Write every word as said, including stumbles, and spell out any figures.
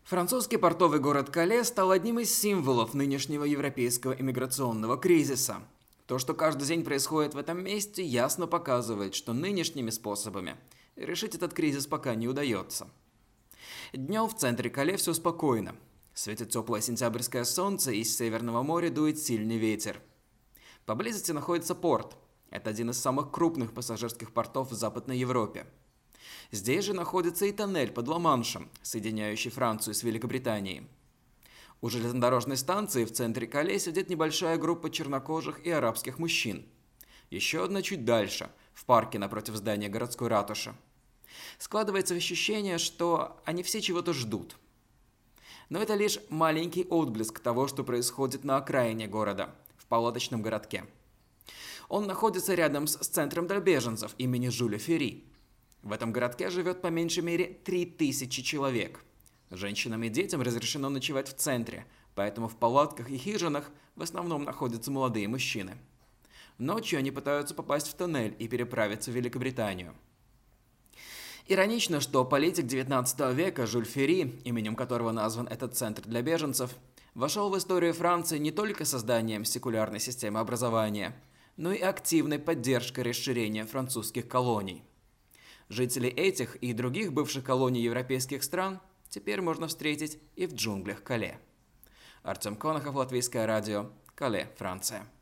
Французский портовый город Кале стал одним из символов нынешнего европейского иммиграционного кризиса. То, что каждый день происходит в этом месте, ясно показывает, что нынешними способами решить этот кризис пока не удается. Днем в центре Кале все спокойно. Светит теплое сентябрьское солнце, и из Северного моря дует сильный ветер. Поблизости находится порт. Это один из самых крупных пассажирских портов в Западной Европе. Здесь же находится и тоннель под Ла-Маншем, соединяющий Францию с Великобританией. У железнодорожной станции в центре Кале сидит небольшая группа чернокожих и арабских мужчин. Еще одна чуть дальше, в парке напротив здания городской ратуши. Складывается ощущение, что они все чего-то ждут. Но это лишь маленький отблеск того, что происходит на окраине города, в палаточном городке. Он находится рядом с центром для беженцев имени Жюля Ферри. В этом городке живет по меньшей мере три тысячи человек. Женщинам и детям разрешено ночевать в центре, поэтому в палатках и хижинах в основном находятся молодые мужчины. Ночью они пытаются попасть в тоннель и переправиться в Великобританию. Иронично, что политик девятнадцатого века Жюль Ферри, именем которого назван этот центр для беженцев, вошел в историю Франции не только созданием секулярной системы образования, но и активной поддержкой расширения французских колоний. Жителей этих и других бывших колоний европейских стран теперь можно встретить и в джунглях Кале. Артем Конохов, Латвийское радио, Кале, Франция.